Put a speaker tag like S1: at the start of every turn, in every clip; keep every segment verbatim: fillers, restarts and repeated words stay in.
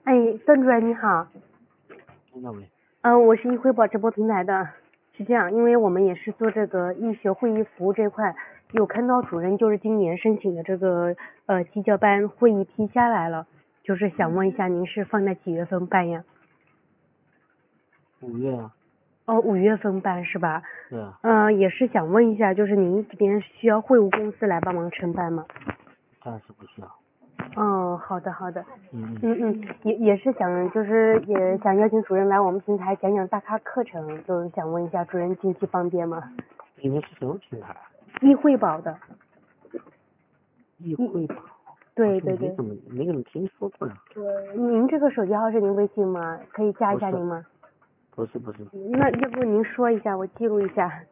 S1: 哎，段主任你好。
S2: 那位。
S1: 嗯、呃，我是易汇宝直播平台的。是这样，因为我们也是做这个易学会议服务这块，有看到主任就是今年申请的这个呃基教班会议批下来了，就是想问一下您是放在几月份办呀？
S2: 五月啊。
S1: 哦，五月份办是吧？
S2: 对啊。
S1: 嗯、呃，也是想问一下，就是您这边需要会务公司来帮忙承办吗？
S2: 暂时不需要。
S1: 哦，好的好的。
S2: 嗯
S1: 嗯嗯，也也是想就是也想邀请主任来我们平台讲讲大咖课程，就是想问一下主任近期方便吗？
S2: 你们是什么平台？
S1: 易汇宝的。
S2: 易汇宝。
S1: 对对对。
S2: 没怎么没怎么听说过呀。
S1: 您这个手机号是您微信吗？可以加一下您吗？
S2: 不是不是。
S1: 那要不您说一下，我记录一下。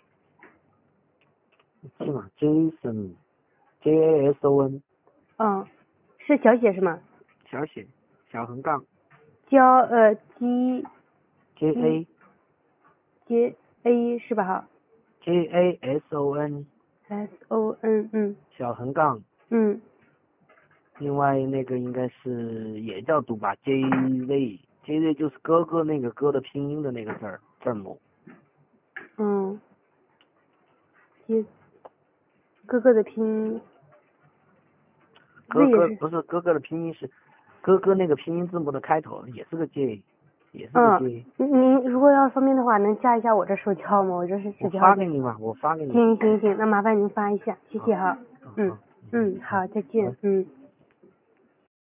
S2: 记嘛 ，Jason J A S O N。
S1: 嗯，是小写是吗？
S2: 小写，小横杠。
S1: 交呃 G
S2: J A
S1: J A 是吧哈
S2: ？J A S O N。
S1: S O N 嗯。
S2: 小横杠。
S1: 嗯。
S2: 另外那个应该是也叫读吧 ，J Z J Z 就是哥哥那个哥的拼音的那个字儿字母。
S1: 嗯。J 哥哥的拼音。
S2: 哥哥不是哥哥的拼音是哥哥那个拼音字母的开头也是个 J， 也是个 J。
S1: 嗯，您如果要方便的话，能加一下我这手机号吗？我这是手机号。
S2: 我发给你嘛，我发给你。
S1: 行行行，那麻烦您发一下，谢谢哈。嗯嗯，好，再见。嗯。